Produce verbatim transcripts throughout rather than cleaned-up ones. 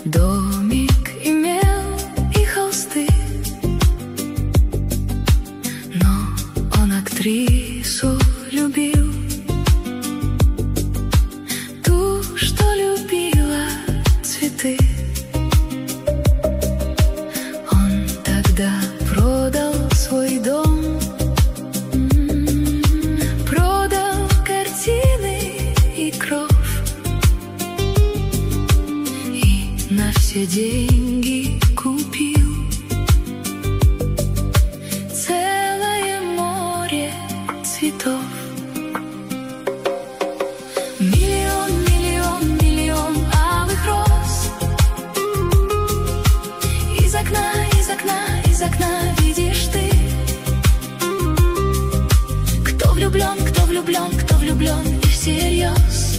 Домик имел и холсты, но он актрису любил, ту, что любила цветы. Он тогда продал свой дом, продал картины и кровь, и на все деньги купил целое море цветов. Миллион, миллион, миллион алых роз. Из окна, из окна, из окна видишь ты. Кто влюблен, кто влюблен, кто влюблен и всерьез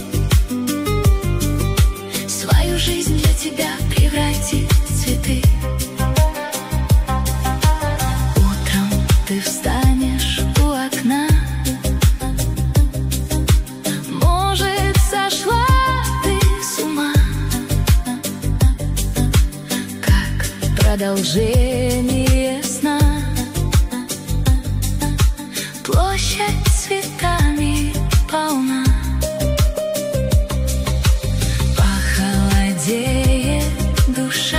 свою жизнь для тебя превратит в цветы. Утром ты встанешь у окна, может, сошла ты с ума, как продолжение сна. Площадь цветами полна. Похолодеет душа.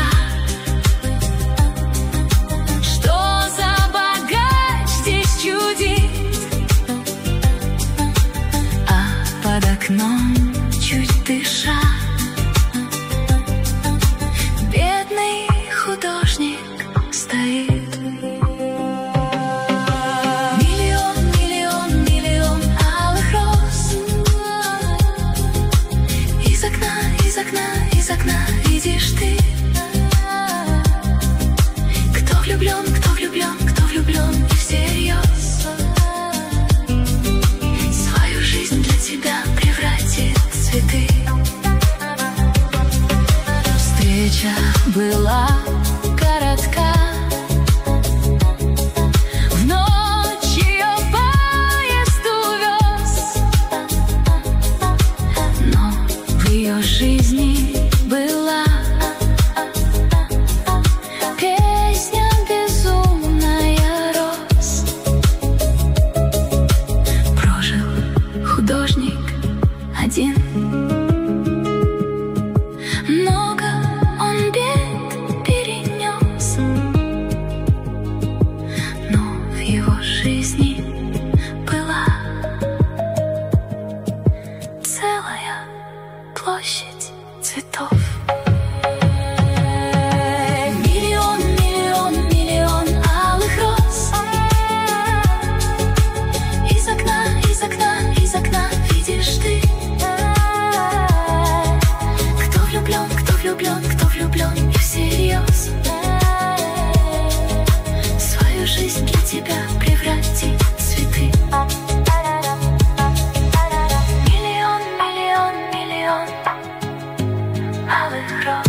Что за богач здесь чудит? А под окном, чуть дыша, бедный художник стоит. Миллион, миллион, миллион алых роз. Из окна, из окна, из окна видишь ты. Кто влюблен, кто влюблен, кто влюблен и всерьез свою жизнь для тебя превратит в цветы. Встреча была коротка. В ночь ее поезд увез, но в ее жизни была песня безумная роз. Прожил художник один. Много он бед перенес, но в его жизни была целая площадь цветов. Миллион, миллион, миллион алых роз. Из окна, из окна, из окна видишь ты. Кто влюблен, кто влюблен, кто влюблен и всерьез свою жизнь для тебя превратит в цветы. Миллион, миллион, миллион алых роз.